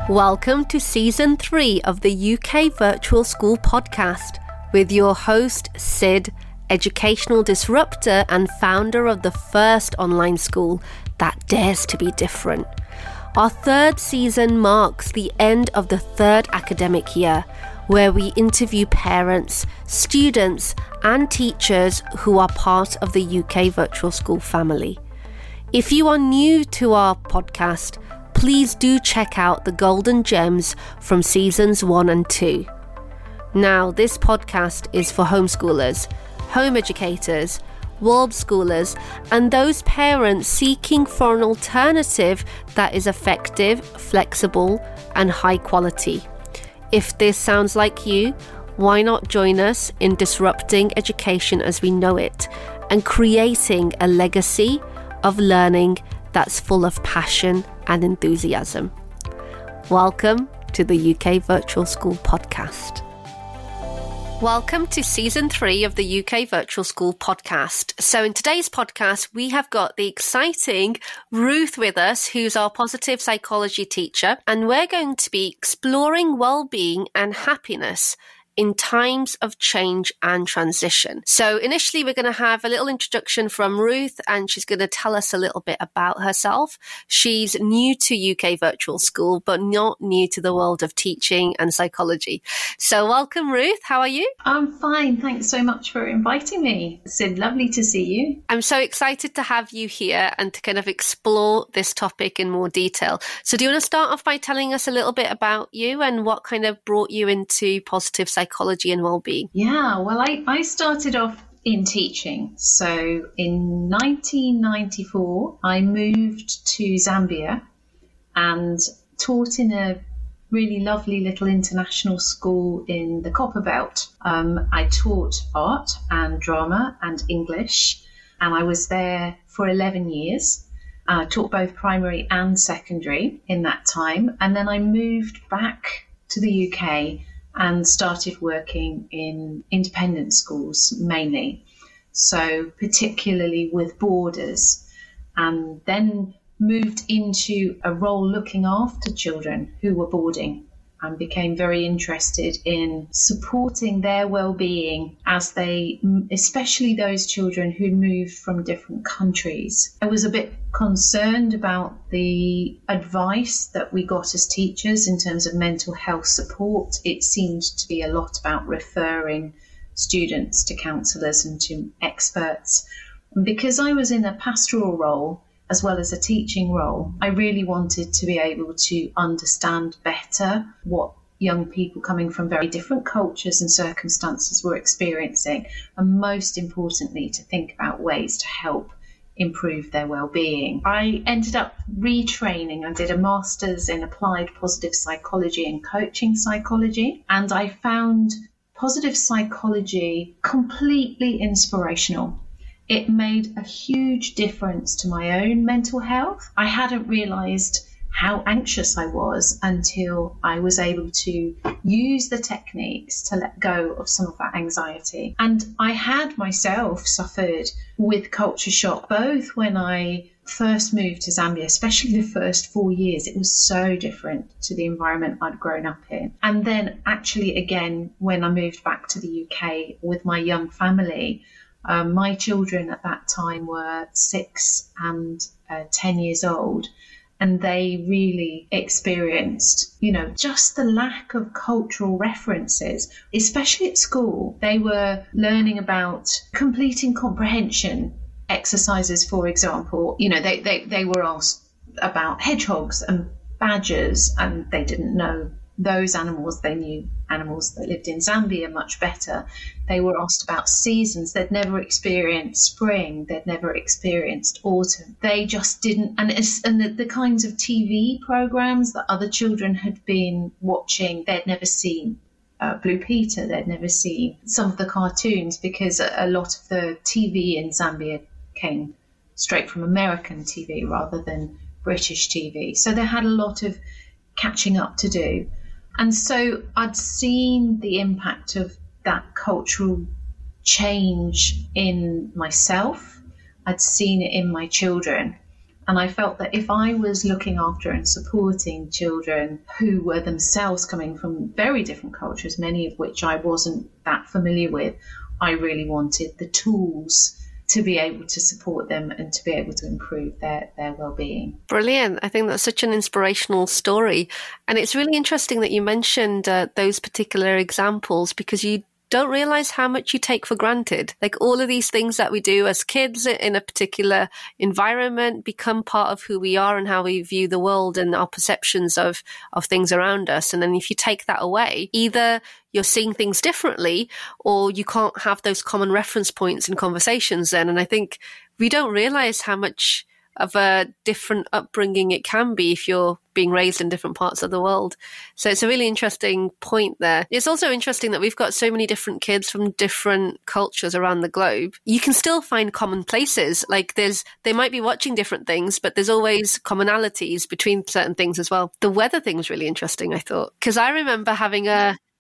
Welcome to Season 3 of the UK Virtual School Podcast with your host, Sid, educational disruptor and founder of the first online school that dares to be different. Our third season marks the end of the third academic year, where we interview parents, students, and teachers who are part of the UK Virtual School family. If you are new to our podcast, please do check out the golden gems from seasons 1 and 2. Now, this podcast is for homeschoolers, home educators, world schoolers, and those parents seeking for an alternative that is effective, flexible, and high quality. If this sounds like you, why not join us in disrupting education as we know it and creating a legacy of learning that's full of passion and enthusiasm. Welcome to the UK Virtual School Podcast. Welcome to Season 3 of the UK Virtual School Podcast. So in today's podcast, we have got the exciting Ruth with us, who's our positive psychology teacher, and we're going to be exploring well-being and happiness in times of change and transition. So initially, we're going to have a little introduction from Ruth, and she's going to tell us a little bit about herself. She's new to UK Virtual School, but not new to the world of teaching and psychology. So welcome, Ruth. How are you? I'm fine. Thanks so much for inviting me. Sid, lovely to see you. I'm so excited to have you here and to kind of explore this topic in more detail. So do you want to start off by telling us a little bit about you and what kind of brought you into positive psychology and well-being? Yeah, well, I started off in teaching. So in 1994, I moved to Zambia and taught in a really lovely little international school in the Copperbelt. I taught art and drama and English, and I was there for 11 years. I taught both primary and secondary in that time. And then I moved back to the UK and started working in independent schools mainly, so particularly with boarders, and then moved into a role looking after children who were boarding and became very interested in supporting their well-being as they, especially those children who moved from different countries. I was a bit concerned about the advice that we got as teachers in terms of mental health support. It seemed to be a lot about referring students to counsellors and to experts. And because I was in a pastoral role as well as a teaching role, I really wanted to be able to understand better what young people coming from very different cultures and circumstances were experiencing, and most importantly, to think about ways to help improve their well-being. I ended up retraining. I did a master's in applied positive psychology and coaching psychology, and I found positive psychology completely inspirational. It made a huge difference to my own mental health. I hadn't realised how anxious I was until I was able to use the techniques to let go of some of that anxiety. And I had myself suffered with culture shock, both when I first moved to Zambia, especially the first 4 years. It was so different to the environment I'd grown up in. And then actually again, when I moved back to the UK with my young family, my children at that time were 6 and 10 years old, and they really experienced, just the lack of cultural references, especially at school. They were learning about completing comprehension exercises, for example. They were asked about hedgehogs and badgers, and they didn't know those animals. They knew animals that lived in Zambia much better. They were asked about seasons. They'd never experienced spring. They'd never experienced autumn. They just didn't. And the kinds of TV programs that other children had been watching, they'd never seen. Blue Peter, they'd never seen some of the cartoons, because a lot of the TV in Zambia came straight from American TV rather than British TV. So they had a lot of catching up to do. And so I'd seen the impact of that cultural change in myself. I'd seen it in my children. And I felt that if I was looking after and supporting children who were themselves coming from very different cultures, many of which I wasn't that familiar with, I really wanted the tools to be able to support them and to be able to improve their well-being. Brilliant. I think that's such an inspirational story. And it's really interesting that you mentioned those particular examples, because you don't realize how much you take for granted. Like all of these things that we do as kids in a particular environment become part of who we are and how we view the world and our perceptions of things around us. And then if you take that away, either you're seeing things differently or you can't have those common reference points in conversations then. And I think we don't realize how much of a different upbringing it can be if you're being raised in different parts of the world. So it's a really interesting point there. It's also interesting that we've got so many different kids from different cultures around the globe. You can still find common places. Like they might be watching different things, but there's always commonalities between certain things as well. The weather thing was really interesting, I thought, because I remember having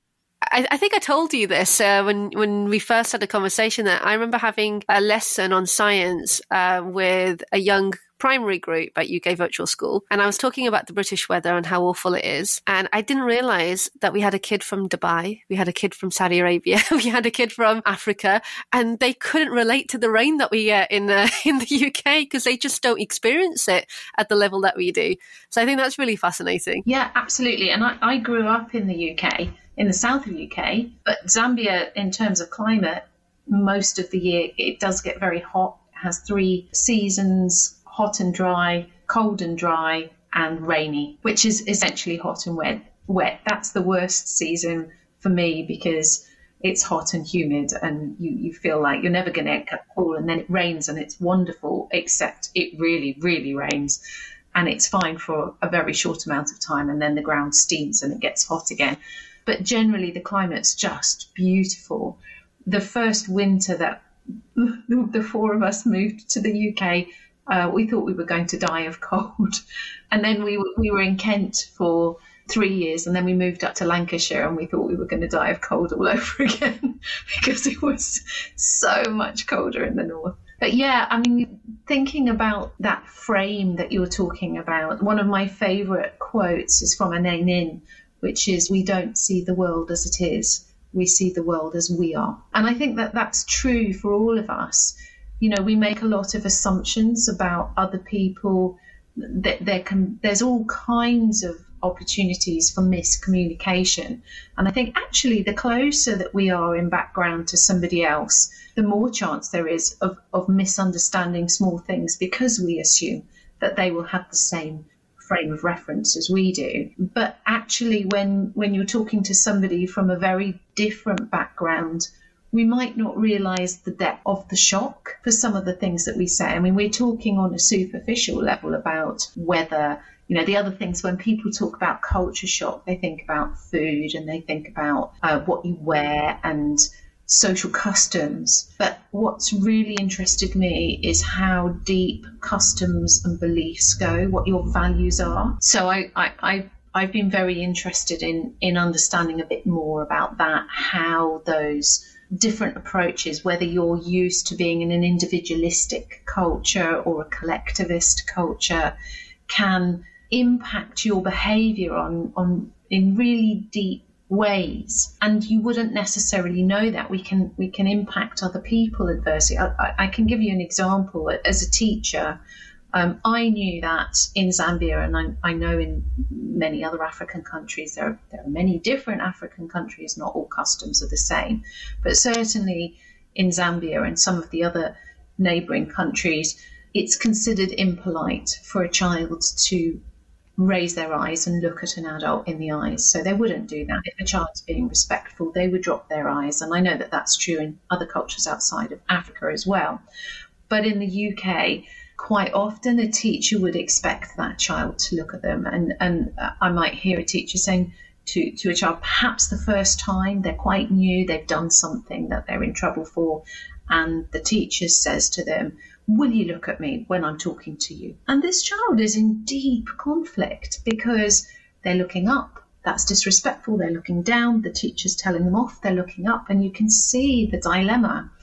I think I told you this when we first had a conversation, that I remember having a lesson on science with a young primary group at UK Virtual School. And I was talking about the British weather and how awful it is. And I didn't realize that we had a kid from Dubai, we had a kid from Saudi Arabia, we had a kid from Africa, and they couldn't relate to the rain that we get in the UK because they just don't experience it at the level that we do. So I think that's really fascinating. Yeah, absolutely. And I grew up in the UK, in the south of the UK, but Zambia, in terms of climate, most of the year it does get very hot. It has 3 seasons: hot and dry, cold and dry, and rainy, which is essentially hot and wet. That's the worst season for me because it's hot and humid and you feel like you're never going to get cool. And then it rains and it's wonderful, except it really, really rains. And it's fine for a very short amount of time. And then the ground steams and it gets hot again. But generally the climate's just beautiful. The first winter that the 4 of us moved to the UK, we thought we were going to die of cold. And then we were in Kent for 3 years, and then we moved up to Lancashire and we thought we were going to die of cold all over again because it was so much colder in the north. But yeah, I mean, thinking about that frame that you were talking about, one of my favourite quotes is from Anaïs Nin, which is, "We don't see the world as it is, we see the world as we are." And I think that that's true for all of us. You know, we make a lot of assumptions about other people. There's all kinds of opportunities for miscommunication. And I think actually the closer that we are in background to somebody else, the more chance there is of misunderstanding small things because we assume that they will have the same frame of reference as we do. But actually when you're talking to somebody from a very different background, we might not realise the depth of the shock for some of the things that we say. I mean, we're talking on a superficial level about weather. You know, the other things, when people talk about culture shock, they think about food and they think about what you wear and social customs. But what's really interested me is how deep customs and beliefs go, what your values are. So I've been very interested in understanding a bit more about that, how those different approaches, whether you're used to being in an individualistic culture or a collectivist culture, can impact your behaviour on in really deep ways. And you wouldn't necessarily know that. We can impact other people adversely. I can give you an example. As a teacher, I knew that in Zambia, and I know in many other African countries, there are many different African countries, not all customs are the same, but certainly in Zambia and some of the other neighbouring countries, it's considered impolite for a child to raise their eyes and look at an adult in the eyes. So they wouldn't do that. If a child's being respectful, they would drop their eyes. And I know that that's true in other cultures outside of Africa as well. But in the UK, quite often a teacher would expect that child to look at them. And I might hear a teacher saying to a child, perhaps the first time, they're quite new, they've done something that they're in trouble for, and the teacher says to them, "Will you look at me when I'm talking to you?" And this child is in deep conflict because they're looking up. That's disrespectful. They're looking down. The teacher's telling them off. They're looking up. And you can see the dilemma.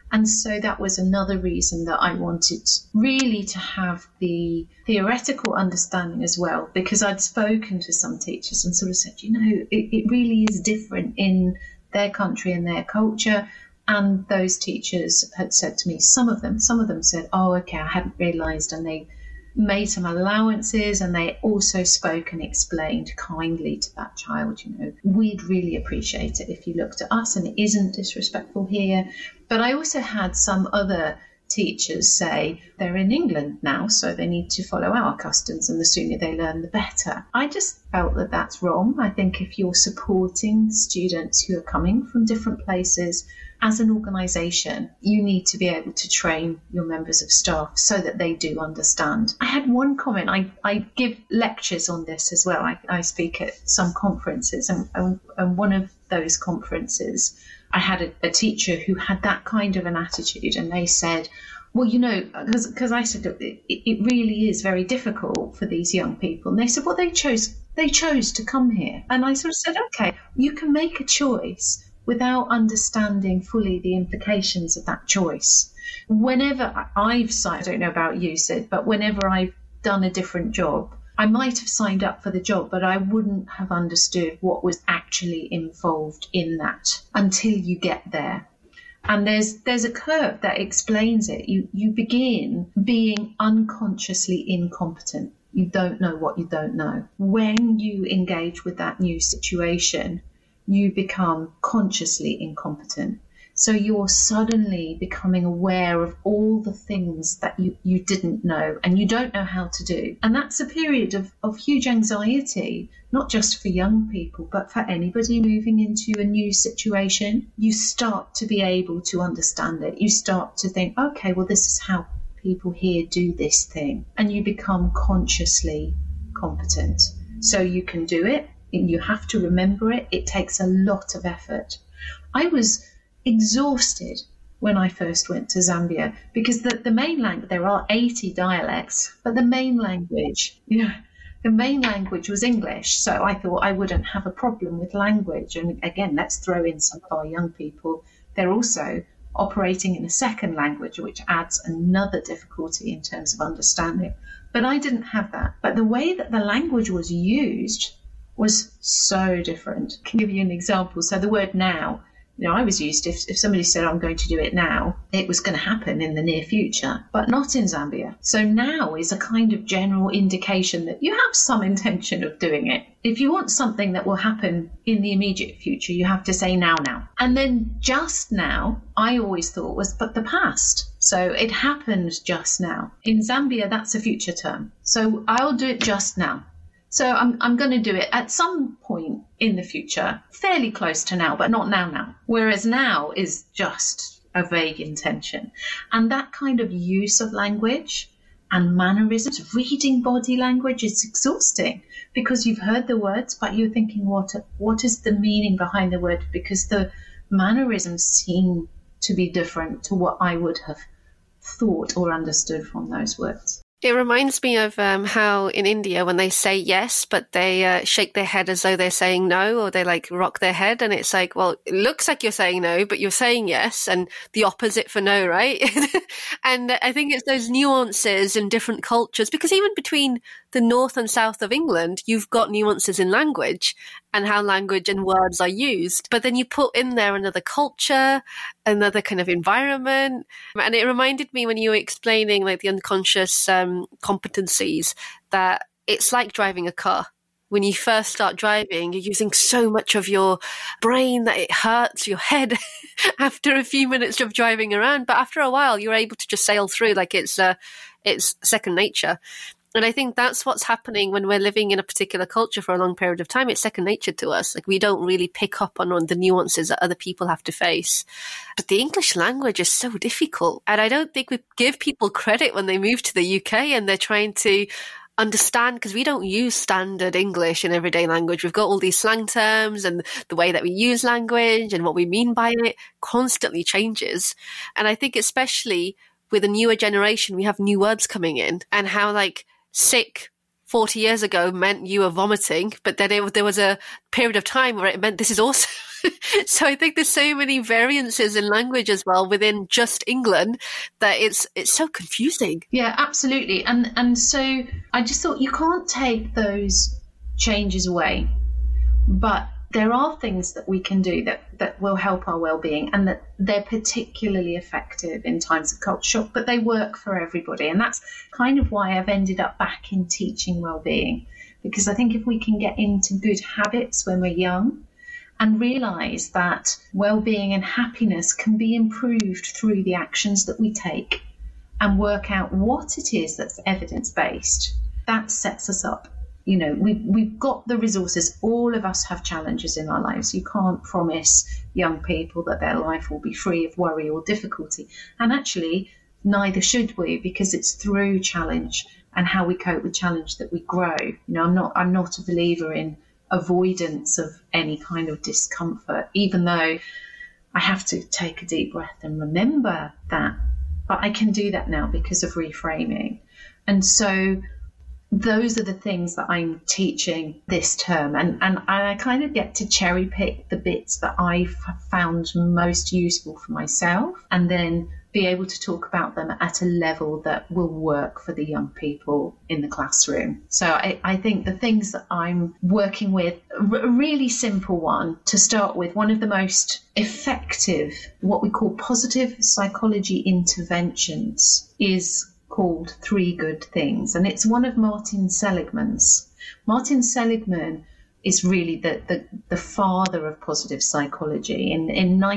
And so that was another reason that I wanted really to have the theoretical understanding as well, because I'd spoken to some teachers and sort of said, it really is different in their country and their culture. And those teachers had said to me, some of them said, oh, okay, I hadn't realised, and they made some allowances, and they also spoke and explained kindly to that child, we'd really appreciate it if you looked at us, and it isn't disrespectful here. But I also had some other teachers say they're in England now, so they need to follow our customs, and the sooner they learn, the better. I just felt that that's wrong. I think if you're supporting students who are coming from different places, as an organisation, you need to be able to train your members of staff so that they do understand. I had one comment. I give lectures on this as well. I speak at some conferences, and one of those conferences, I had a teacher who had that kind of an attitude, and they said, well, because I said it really is very difficult for these young people. And they said, well, they chose to come here. And I sort of said, okay, you can make a choice without understanding fully the implications of that choice. Whenever I don't know about you, Sid, but whenever I've done a different job, I might have signed up for the job, but I wouldn't have understood what was actually involved in that until you get there. And there's a curve that explains it. You begin being unconsciously incompetent. You don't know what you don't know. When you engage with that new situation, you become consciously incompetent. So you're suddenly becoming aware of all the things that you didn't know and you don't know how to do. And that's a period of huge anxiety, not just for young people, but for anybody moving into a new situation. You start to be able to understand it. You start to think, okay, well, this is how people here do this thing. And you become consciously competent. So you can do it. You have to remember it. It takes a lot of effort. I was exhausted when I first went to Zambia because the main language, there are 80 dialects, but the main language was English. So I thought I wouldn't have a problem with language. And again, let's throw in some of our young people. They're also operating in a second language, which adds another difficulty in terms of understanding. But I didn't have that. But the way that the language was used was so different. I can give you an example. So the word now, I was used, if somebody said, I'm going to do it now, it was going to happen in the near future, but not in Zambia. So now is a kind of general indication that you have some intention of doing it. If you want something that will happen in the immediate future, you have to say now. And then just now, I always thought was but the past. So it happened just now. In Zambia, that's a future term. So I'll do it just now. So I'm going to do it at some point in the future, fairly close to now, but not now. Whereas now is just a vague intention. And that kind of use of language and mannerisms, reading body language is exhausting because you've heard the words, but you're thinking, what is the meaning behind the word? Because the mannerisms seem to be different to what I would have thought or understood from those words. It reminds me of how in India, when they say yes, but they shake their head as though they're saying no, or they rock their head. And it's like, well, it looks like you're saying no, but you're saying yes, and the opposite for no, right? And I think it's those nuances in different cultures, because even between the north and south of England, you've got nuances in language and how language and words are used. But then you put in there another culture, another kind of environment. And it reminded me when you were explaining the unconscious competencies, that it's like driving a car. When you first start driving, you're using so much of your brain that it hurts your head after a few minutes of driving around. But after a while, you're able to just sail through like it's second nature. And I think that's what's happening when we're living in a particular culture for a long period of time. It's second nature to us. We don't really pick up on the nuances that other people have to face. But the English language is so difficult. And I don't think we give people credit when they move to the UK and they're trying to understand, because we don't use standard English in everyday language. We've got all these slang terms, and the way that we use language and what we mean by it constantly changes. And I think especially with a newer generation, we have new words coming in, and how sick 40 years ago meant you were vomiting, but then there was a period of time where it meant this is awesome. So I think there's so many variances in language as well within just England that it's so confusing. Yeah, absolutely. And so I just thought you can't take those changes away, but there are things that we can do that will help our well-being, and that they're particularly effective in times of culture shock, but they work for everybody. And that's kind of why I've ended up back in teaching well-being, because I think if we can get into good habits when we're young and realise that well-being and happiness can be improved through the actions that we take, and work out what it is that's evidence-based, that sets us up. You know, we've got the resources. All of us have challenges in our lives. You can't promise young people that their life will be free of worry or difficulty. And actually, neither should we, because it's through challenge and how we cope with challenge that we grow. You know, I'm not a believer in avoidance of any kind of discomfort, even though I have to take a deep breath and remember that. But I can do that now because of reframing. And so those are the things that I'm teaching this term, and I kind of get to cherry pick the bits that I've found most useful for myself, and then be able to talk about them at a level that will work for the young people in the classroom. So I think the things that I'm working with, a really simple one to start with, one of the most effective, what we call positive psychology interventions, is called 3 Good Things, and it's one of Martin Seligman's. Martin Seligman is really the father of positive psychology. In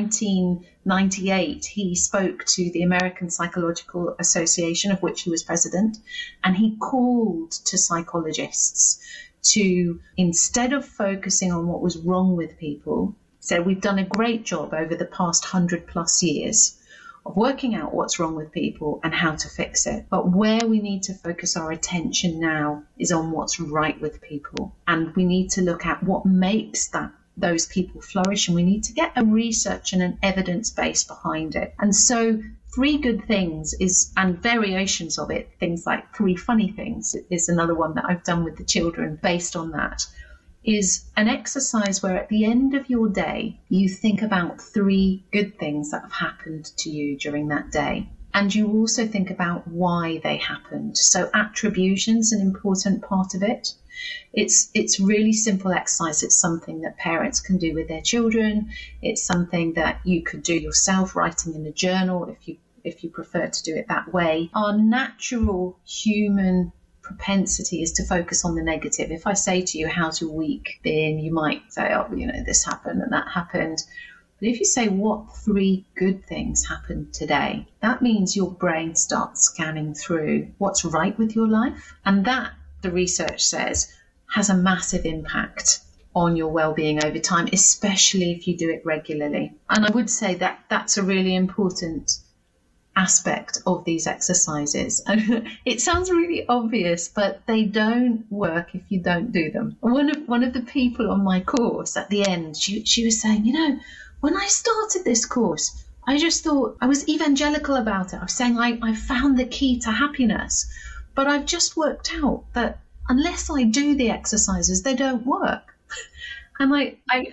1998, he spoke to the American Psychological Association, of which he was president, and he called to psychologists to, instead of focusing on what was wrong with people, said, we've done a great job over the past 100+ years of working out what's wrong with people and how to fix it. But where we need to focus our attention now is on what's right with people. And we need to look at what makes those people flourish, and we need to get a research and an evidence base behind it. And so 3 Good Things and variations of it, things like 3 Funny Things is another one that I've done with the children based on that, is an exercise where at the end of your day, you think about 3 good things that have happened to you during that day. And you also think about why they happened. So attribution's an important part of it. It's really simple exercise. It's something that parents can do with their children. It's something that you could do yourself, writing in a journal if you prefer to do it that way. Our natural human propensity is to focus on the negative. If I say to you, how's your week been? You might say, oh, this happened and that happened. But if you say, what 3 good things happened today, that means your brain starts scanning through what's right with your life. And that, the research says, has a massive impact on your well-being over time, especially if you do it regularly. And I would say that that's a really important aspect of these exercises. It sounds really obvious, but they don't work if you don't do them. One of the people on my course at the end, she was saying, when I started this course, I just thought I was evangelical about it. I was saying I found the key to happiness, but I've just worked out that unless I do the exercises, they don't work. And I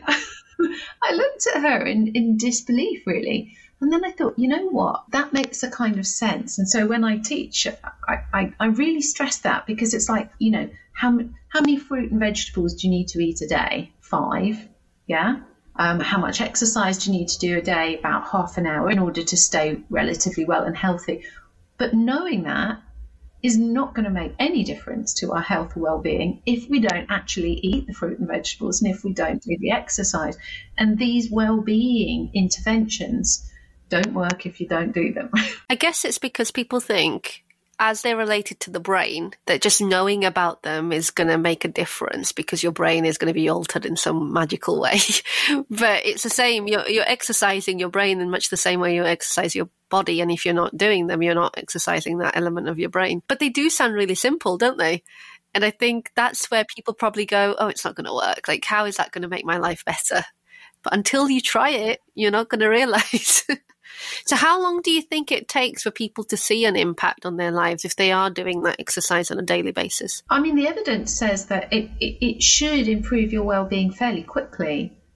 looked at her in disbelief, really. And then I thought, you know what, that makes a kind of sense. And so when I teach, I really stress that, because it's like, how many fruit and vegetables do you need to eat a day? 5, yeah? How much exercise do you need to do a day? About half an hour in order to stay relatively well and healthy. But knowing that is not going to make any difference to our health or well-being if we don't actually eat the fruit and vegetables and if we don't do the exercise. And these well-being interventions don't work if you don't do them. I guess it's because people think, as they're related to the brain, that just knowing about them is going to make a difference because your brain is going to be altered in some magical way. But it's the same. You're exercising your brain in much the same way you exercise your body. And if you're not doing them, you're not exercising that element of your brain. But they do sound really simple, don't they? And I think that's where people probably go, oh, it's not going to work. Like, how is that going to make my life better? But until you try it, you're not going to realize. So how long do you think it takes for people to see an impact on their lives if they are doing that exercise on a daily basis? I mean, the evidence says that it should improve your well-being fairly quickly.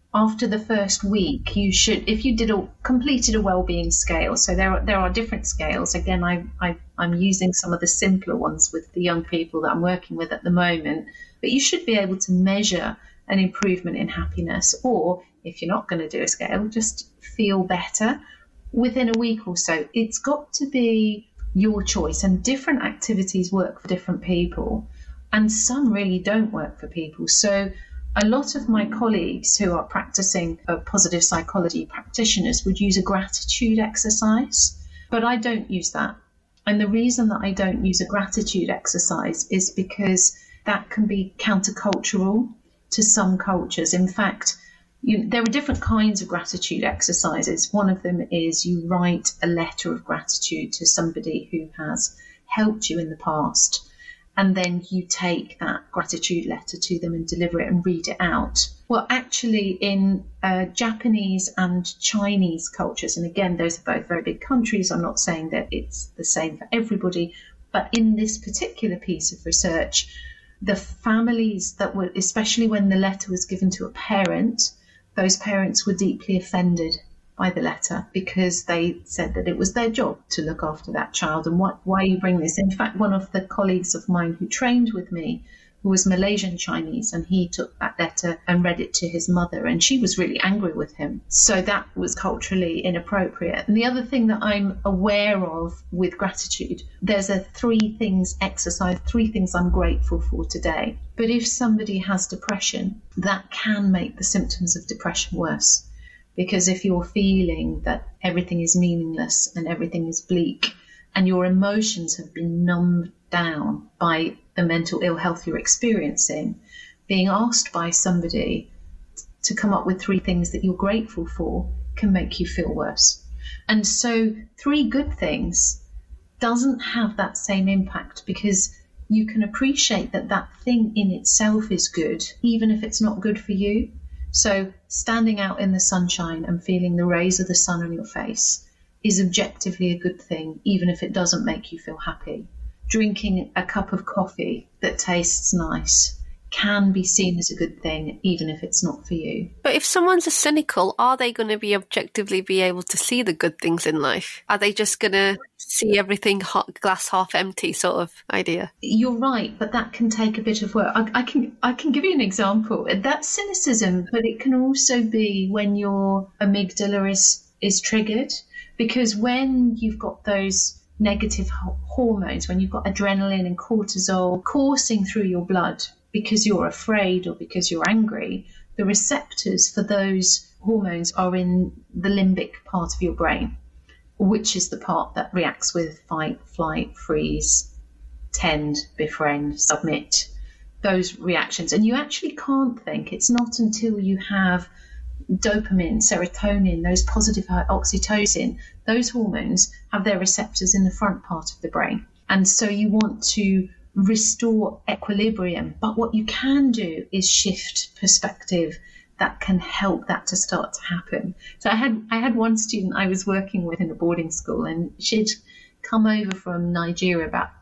after the first week, you should, if you completed a well-being scale, so there are different scales. Again, I'm using some of the simpler ones with the young people that I'm working with at the moment, but you should be able to measure an improvement in happiness, or if you're not going to do a scale, just feel better within a week or so. It's got to be your choice, and different activities work for different people, and some really don't work for people. So a lot of my colleagues who are practicing positive psychology practitioners would use a gratitude exercise, but I don't use that. And the reason that I don't use a gratitude exercise is because that can be countercultural to some cultures. In fact, there are different kinds of gratitude exercises. One of them is you write a letter of gratitude to somebody who has helped you in the past, and then you take that gratitude letter to them and deliver it and read it out. Well, actually, in Japanese and Chinese cultures, and again, those are both very big countries, I'm not saying that it's the same for everybody, but in this particular piece of research, the families that were, especially when the letter was given to a parent, those parents were deeply offended by the letter because they said that it was their job to look after that child. And why you bring this? In fact, one of the colleagues of mine who trained with me, who was Malaysian Chinese, and he took that letter and read it to his mother, and she was really angry with him. So that was culturally inappropriate. And the other thing that I'm aware of with gratitude, there's a 3 things exercise, 3 things I'm grateful for today. But if somebody has depression, that can make the symptoms of depression worse. Because if you're feeling that everything is meaningless and everything is bleak, and your emotions have been numbed down by the mental ill health you're experiencing, being asked by somebody to come up with 3 things that you're grateful for can make you feel worse. And so 3 good things doesn't have that same impact, because you can appreciate that that thing in itself is good, even if it's not good for you. So standing out in the sunshine and feeling the rays of the sun on your face is objectively a good thing, even if it doesn't make you feel happy. Drinking a cup of coffee that tastes nice can be seen as a good thing, even if it's not for you. But if someone's a cynical, are they going to be objectively be able to see the good things in life? Are they just going to see everything glass half empty sort of idea? You're right, but that can take a bit of work. I can give you an example. That's cynicism, but it can also be when your amygdala is triggered, because when you've got those negative hormones, when you've got adrenaline and cortisol coursing through your blood because you're afraid or because you're angry, the receptors for those hormones are in the limbic part of your brain, which is the part that reacts with fight, flight, freeze, tend, befriend, submit, those reactions. And you actually can't think. It's not until you have dopamine, serotonin, those positive oxytocin, those hormones have their receptors in the front part of the brain. And so you want to restore equilibrium. But what you can do is shift perspective that can help that to start to happen. So I had one student I was working with in a boarding school, and she'd come over from Nigeria about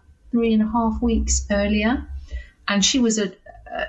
3.5 weeks earlier. And she was a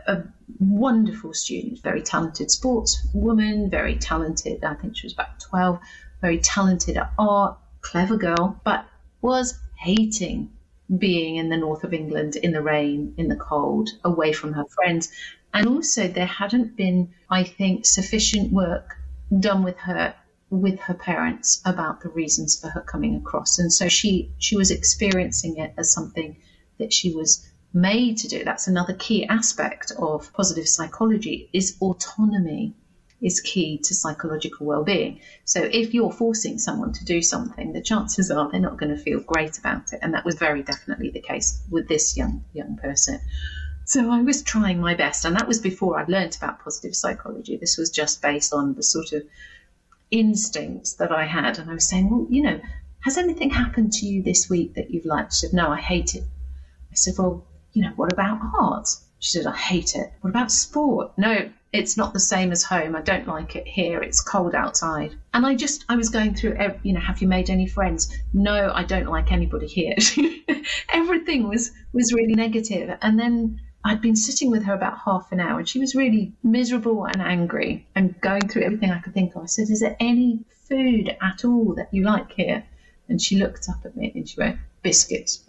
wonderful student, very talented sports woman, very talented, I think she was about 12, very talented at art, clever girl, but was hating being in the north of England in the rain, in the cold, away from her friends. And also there hadn't been, I think, sufficient work done with her parents about the reasons for her coming across. And so she was experiencing it as something that she was made to do. That's another key aspect of positive psychology, is autonomy is key to psychological well-being. So if you're forcing someone to do something, the chances are they're not going to feel great about it. And that was very definitely the case with this young person. So I was trying my best, and that was before I'd learnt about positive psychology. This was just based on the sort of instincts that I had. And I was saying, well, has anything happened to you this week that you've liked? She said, no, I hate it. I said, well, what about art? She said, I hate it. What about sport? No, it's not the same as home. I don't like it here. It's cold outside. And I was going through, have you made any friends? No, I don't like anybody here. Everything was really negative. And then I'd been sitting with her about half an hour and she was really miserable and angry and going through everything I could think of. I said, is there any food at all that you like here? And she looked up at me and she went, biscuits.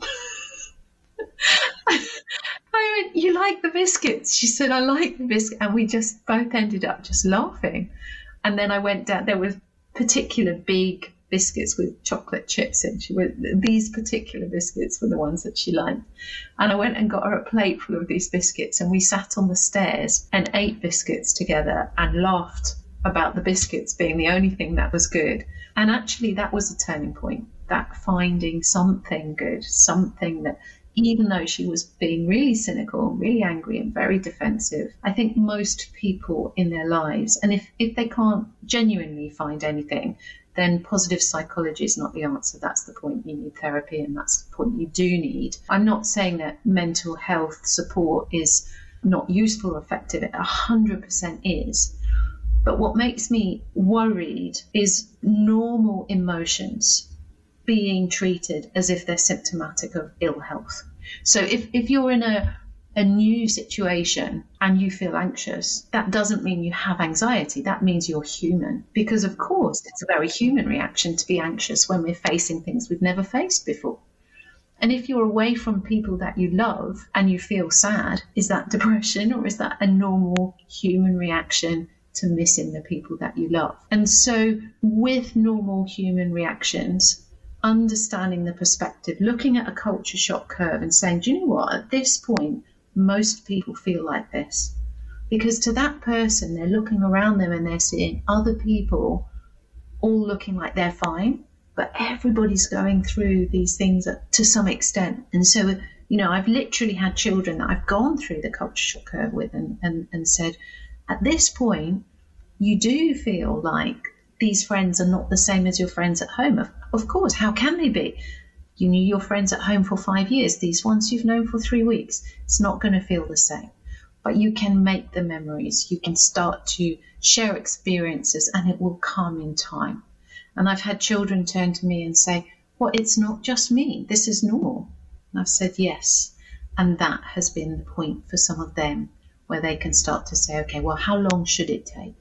I went, you like the biscuits? She said, I like the biscuit. And we just both ended up just laughing. And then I went down, there were particular big biscuits with chocolate chips in. These particular biscuits were the ones that she liked. And I went and got her a plate full of these biscuits and we sat on the stairs and ate biscuits together and laughed about the biscuits being the only thing that was good. And actually that was a turning point, that finding something good, something that, even though she was being really cynical, really angry and very defensive, I think most people in their lives, and if they can't genuinely find anything, then positive psychology is not the answer. That's the point. You need therapy, and that's the point you do need. I'm not saying that mental health support is not useful or effective. It 100% is. But what makes me worried is normal emotions being treated as if they're symptomatic of ill health. So if you're in a new situation and you feel anxious, that doesn't mean you have anxiety. That means you're human. Because of course, it's a very human reaction to be anxious when we're facing things we've never faced before. And if you're away from people that you love and you feel sad, is that depression or is that a normal human reaction to missing the people that you love? And so with normal human reactions, understanding the perspective, looking at a culture shock curve and saying, do you know what, at this point, most people feel like this. Because to that person, they're looking around them and they're seeing other people all looking like they're fine, but everybody's going through these things to some extent. And so, I've literally had children that I've gone through the culture shock curve with and said, at this point, you do feel like these friends are not the same as your friends at home. Of course, how can they be? You knew your friends at home for 5 years. These ones you've known for 3 weeks. It's not going to feel the same. But you can make the memories. You can start to share experiences and it will come in time. And I've had children turn to me and say, well, it's not just me. This is normal. And I've said, yes. And that has been the point for some of them where they can start to say, okay, well, how long should it take?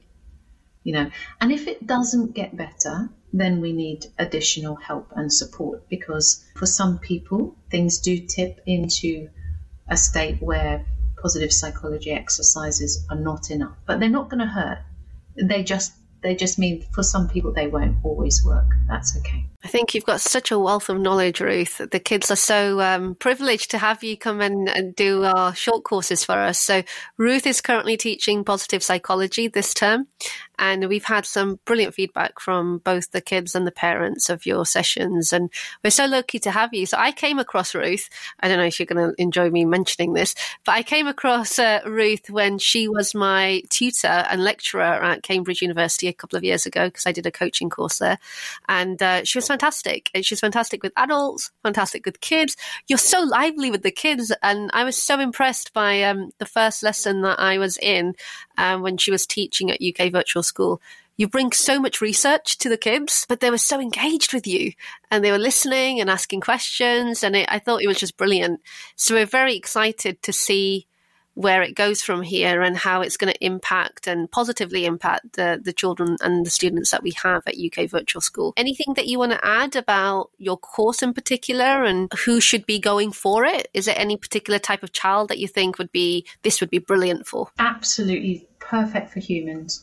And if it doesn't get better, then we need additional help and support, because for some people, things do tip into a state where positive psychology exercises are not enough, but they're not going to hurt. They just mean for some people, they won't always work. That's okay. I think you've got such a wealth of knowledge, Ruth. The kids are so privileged to have you come in and do our short courses for us. So Ruth is currently teaching positive psychology this term, and we've had some brilliant feedback from both the kids and the parents of your sessions, and we're so lucky to have you. So I came across Ruth. I don't know if you're going to enjoy me mentioning this, but I came across Ruth when she was my tutor and lecturer at Cambridge University a couple of years ago, because I did a coaching course there, and she was fantastic. And she's fantastic with adults, fantastic with kids. You're so lively with the kids. And I was so impressed by the first lesson that I was in when she was teaching at UK Virtual School. You bring so much research to the kids, but they were so engaged with you and they were listening and asking questions. And I thought it was just brilliant. So we're very excited to see where it goes from here and how it's going to impact and positively impact the children and the students that we have at UK Virtual School. Anything that you want to add about your course in particular and who should be going for it? Is there any particular type of child that you think would be brilliant for? Absolutely perfect for humans.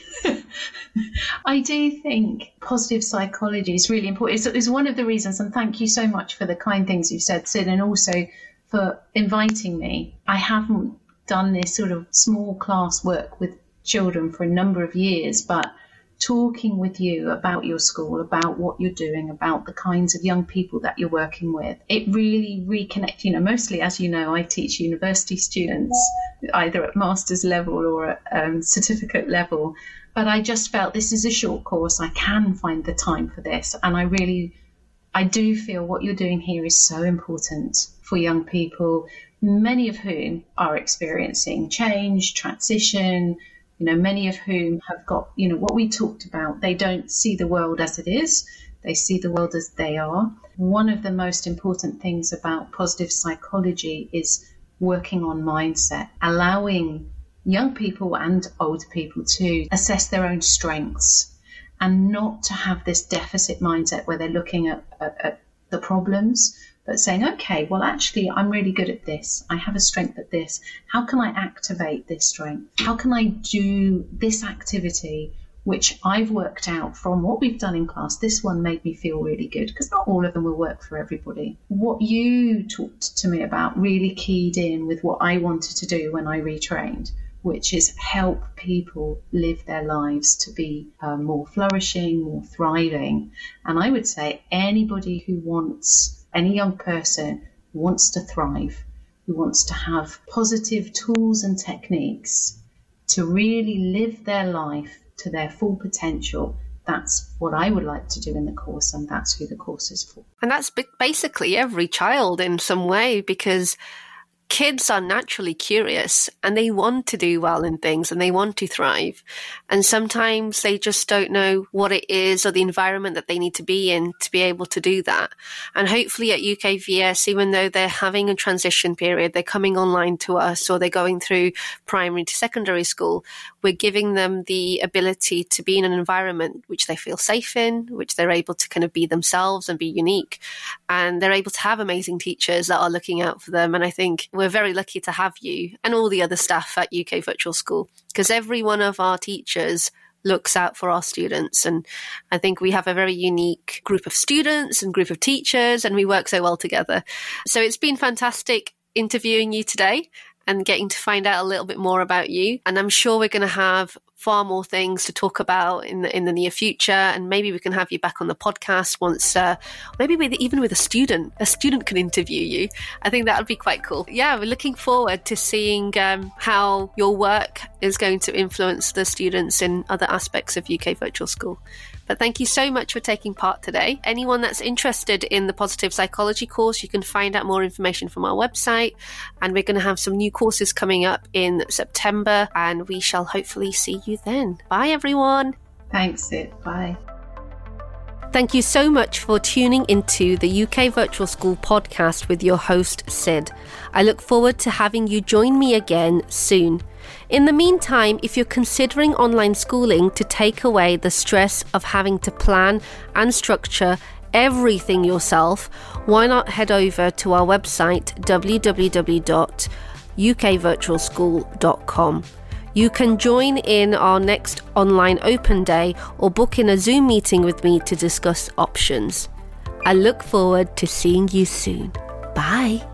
I do think positive psychology is really important. It's one of the reasons, and thank you so much for the kind things you've said, Sid, and also for inviting me. I haven't done this sort of small class work with children for a number of years, but talking with you about your school, about what you're doing, about the kinds of young people that you're working with, it really reconnects. Mostly, as you know, I teach university students either at master's level or at certificate level, but I just felt this is a short course. I can find the time for this, and I do feel what you're doing here is so important for young people, many of whom are experiencing change, transition, many of whom have got, what we talked about. They don't see the world as it is. They see the world as they are. One of the most important things about positive psychology is working on mindset, allowing young people and older people to assess their own strengths and not to have this deficit mindset where they're looking at the problems, but saying, okay, well, actually, I'm really good at this. I have a strength at this. How can I activate this strength? How can I do this activity, which I've worked out from what we've done in class? This one made me feel really good, because not all of them will work for everybody. What you talked to me about really keyed in with what I wanted to do when I retrained, which is help people live their lives to be more flourishing, more thriving. And I would say anybody who wants, any young person who wants to thrive, who wants to have positive tools and techniques to really live their life to their full potential, that's what I would like to do in the course, and that's who the course is for. And that's basically every child in some way, because kids are naturally curious and they want to do well in things and they want to thrive. And sometimes they just don't know what it is or the environment that they need to be in to be able to do that. And hopefully at UKVS, even though they're having a transition period, they're coming online to us or they're going through primary to secondary school, we're giving them the ability to be in an environment which they feel safe in, which they're able to kind of be themselves and be unique. And they're able to have amazing teachers that are looking out for them. And I think we're very lucky to have you and all the other staff at UK Virtual School, because every one of our teachers looks out for our students. And I think we have a very unique group of students and group of teachers, and we work so well together. So it's been fantastic interviewing you today and getting to find out a little bit more about you. And I'm sure we're going to have far more things to talk about in the near future. And maybe we can have you back on the podcast once, maybe even with a student can interview you. I think that would be quite cool. Yeah, we're looking forward to seeing how your work is going to influence the students in other aspects of UK Virtual School. But thank you so much for taking part today. Anyone that's interested in the Positive Psychology course, you can find out more information from our website. And we're going to have some new courses coming up in September, and we shall hopefully see you then. Bye, everyone. Thanks, Sid. Bye. Thank you so much for tuning into the UK Virtual School podcast with your host, Sid. I look forward to having you join me again soon. In the meantime, if you're considering online schooling to take away the stress of having to plan and structure everything yourself, why not head over to our website, www.ukvirtualschool.com. You can join in our next online open day or book in a Zoom meeting with me to discuss options. I look forward to seeing you soon. Bye.